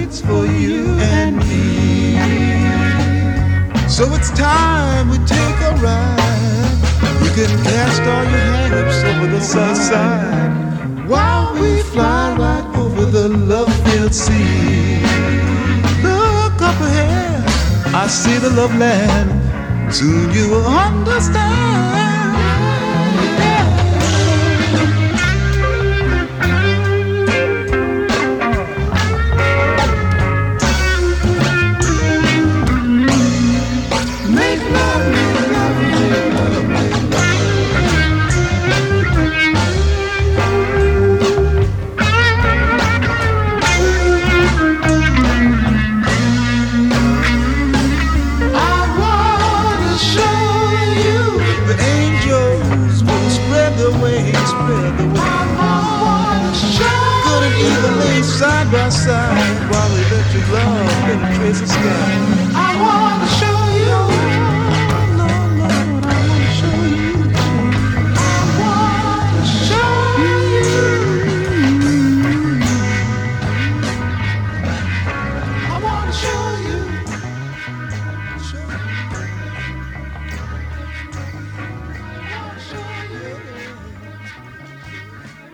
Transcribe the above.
it's for you and me. So it's time we take a ride. You can cast all your hang-ups over the south side while we fly right over the love-filled sea. Look up ahead, I see the love land. Soon you will understand. Side by side while we let your love penetrate the sky.